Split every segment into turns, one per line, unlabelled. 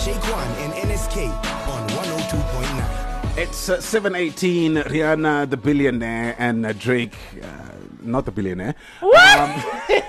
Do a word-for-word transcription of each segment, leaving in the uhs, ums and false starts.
Shaquan and N S K on one oh two point nine.
It's uh, seven eighteen, Rihanna, the billionaire, and uh, Drake, uh, not the billionaire.
What?
Um,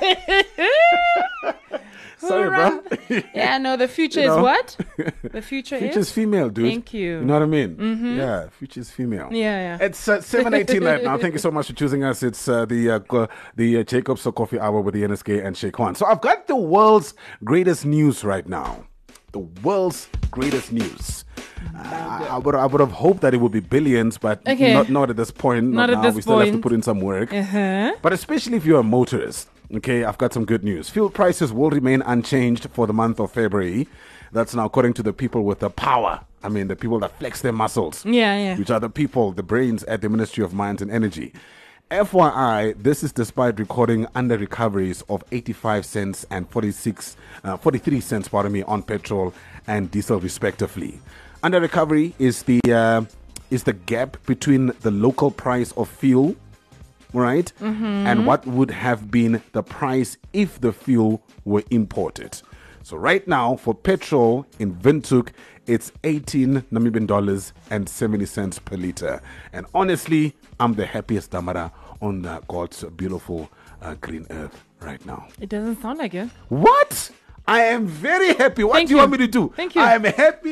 sorry, bro.
Yeah, no, the future
You know?
is what? The future is?
Future's female, dude.
Thank you.
You know what I mean?
Mm-hmm.
Yeah, future's female.
Yeah, yeah.
It's uh, seven eighteen right now. Thank you so much for choosing us. It's uh, the uh, co- the uh, Jacobs Coffee Hour with the N S K and Shaquan. So I've got the world's greatest news right now. The world's greatest news. Uh, I would I would have hoped that it would be billions, but
Okay.
not not at this point.
Not
Not,
at
now.
this
We still have to
point.
put in some work.
Uh-huh.
But especially if you're a motorist, okay, I've got some good news. Fuel prices will remain unchanged for the month of February. That's now according to the people with the power. I mean, the people that flex their muscles.
Yeah, yeah.
Which are the people, the brains at the Ministry of Mines and Energy. F Y I, this is despite recording under recoveries of eighty-five cents and forty-six, uh, forty-three cents, pardon me, on petrol and diesel respectively. Under recovery is the uh, is the gap between the local price of fuel, right,
Mm-hmm.
and what would have been the price if the fuel were imported. So right now for petrol in Windhoek, it's eighteen Namibian dollars and seventy cents per liter. And honestly, I'm the happiest Damara on uh, God's beautiful uh, green earth right now.
It doesn't sound like it.
What? I am very happy. What
Thank
do you,
you.
want me to do?
Thank you.
I am happy.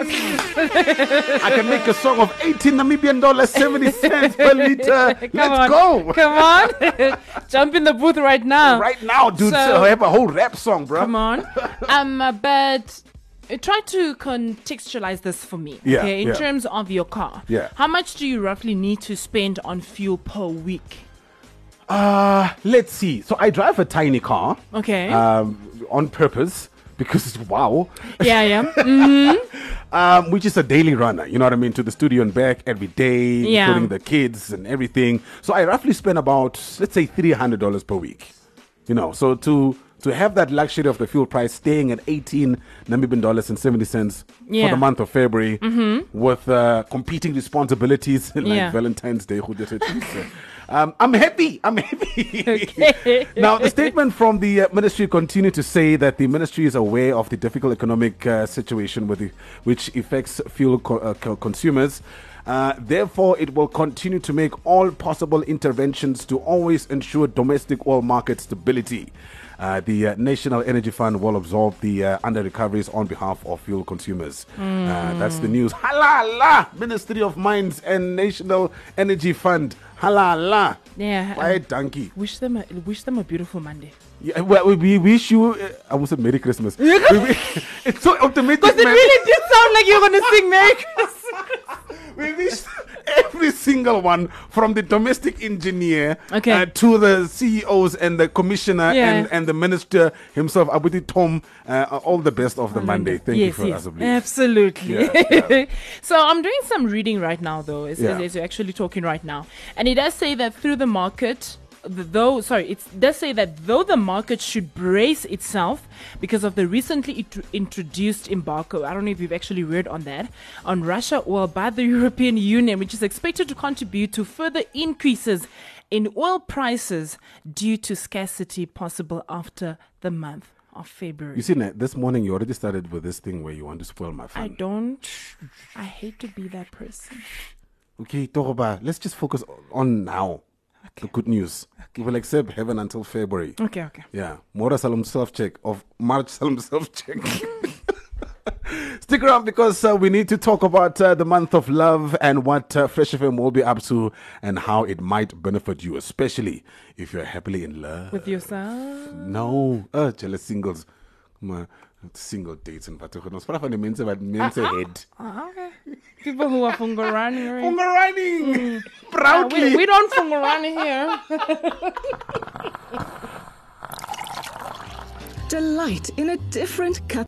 I can make a song of eighteen Namibian dollars, seventy cents per liter.
Come
Let's
on.
go.
Come on. Jump in the booth right now.
Right now, dude.
So-
So I have a whole rap song, bro.
Come on. Um, uh, but uh, try to contextualize this for me.
Yeah,
Okay, in
yeah.
terms of your car.
Yeah.
How much do you roughly need to spend on fuel per week?
Uh, let's see. So I drive a tiny car.
Okay.
Um, on purpose because it's wow.
yeah, yeah. Mm,
Um, which is a daily runner, you know what I mean, to the studio and back every day,
Yeah.
including the kids and everything. So I roughly spend about, let's say, three hundred dollars per week. You know, so to to have that luxury of the fuel price staying at eighteen Namibian dollars and seventy cents
Yeah.
for the month of February, with uh, competing responsibilities like
Yeah.
Valentine's Day. who did it? um, I'm happy. I'm happy.
Okay.
Now, the statement from the uh, ministry continued to say that the ministry is aware of the difficult economic uh, situation with the, which affects fuel co- uh, co- consumers. Uh, therefore, it will continue to make all possible interventions to always ensure domestic oil market stability. Uh, the uh, National Energy Fund will absorb the uh, under recoveries on behalf of fuel consumers. Uh, that's the news. Halala! Ministry of Mines and National Energy Fund. Halala!
Yeah.
Why
um,
donkey?
wish them a wish them a beautiful Monday.
Yeah, well, we, we wish you. Uh, I was say Merry Christmas. We- we- it's so optimistic.
Because it
man.
really did sound like you were gonna sing Merry Christmas.
We wish every single one, from the domestic engineer
Okay.
uh, to the C E Os and the commissioner
Yeah.
and, and the minister himself, Abuti Tom, uh, all the best of the Monday. Thank you
yes,
for
yes,
us, I believe.
absolutely.
Yeah, yeah.
So I'm doing some reading right now, though, as,
Yeah.
as, as you're actually talking right now, and it does say that through the market, th- though sorry, it does say that though the market should brace itself because of the recently int- introduced embargo. I don't know if you've actually read on that on Russia oil by the European Union, which is expected to contribute to further increases in oil prices due to scarcity possible after the month of February.
You see, Nat, this morning you already started with this thing where you want to spoil my fun.
I don't. I hate to be that person.
Okay, Toroba, let's just focus on now. The good news. We will accept heaven until February.
Okay, okay.
Yeah. Mora Salom self check of March Salom self check. Stick around because uh, we need to talk about uh, the month of love and what uh, Fresh F M will be up to and how it might benefit you, especially if you're happily in love.
With yourself.
No, uh, jealous singles. Come on, single dates and Patagonos. What if I mean about men's head?
Ah, okay. People who are fungarani. Right?
Funga running
Ah,
proudly.
we, we don't fungarani here.
Delight in a different cup